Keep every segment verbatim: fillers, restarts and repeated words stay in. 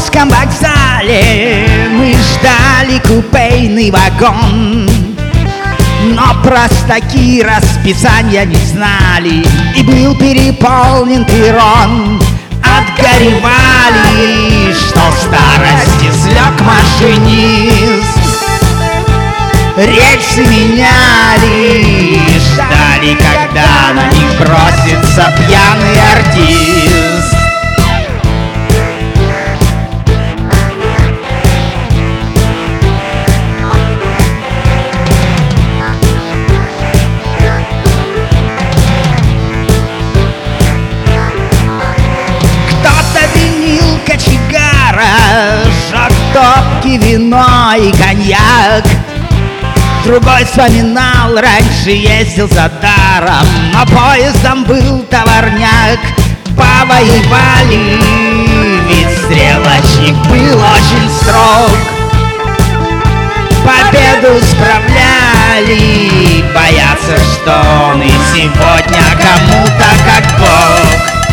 Омском вокзале мы ждали купейный вагон, но простаки расписания не знали, и был переполнен перрон. Отгоревали, что в старости слег машинист. Рельсы меняли, ждали, когда на них бросится пьяный артист. Кто-то винил кочегара, жег топки, вино и коньяк. Другой вспоминал, раньше ездил за даром, но поездом был товарняк. Повоевали, ведь стрелочник был очень строг. Победу справляли, боятся, что он и сегодня кому-то как Бог.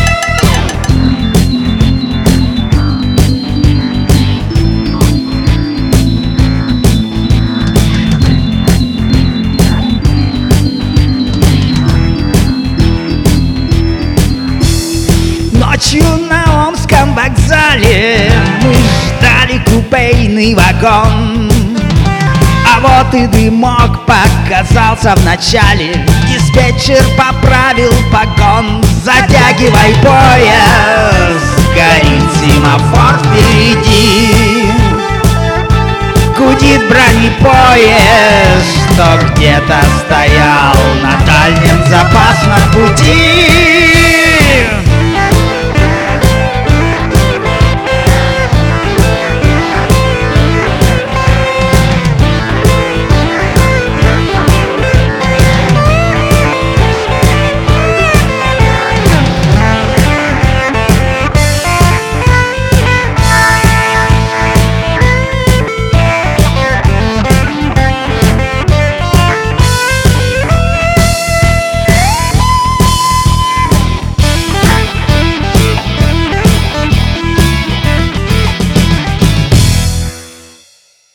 Ночью на Омском вокзале мы ждали купейный вагон. А вот и дымок показался в начале. Диспетчер поправил погон. Затягивай пояс, горит семафор впереди. Гудит бронепоезд, что где-то стоял на дальнем запасном пути.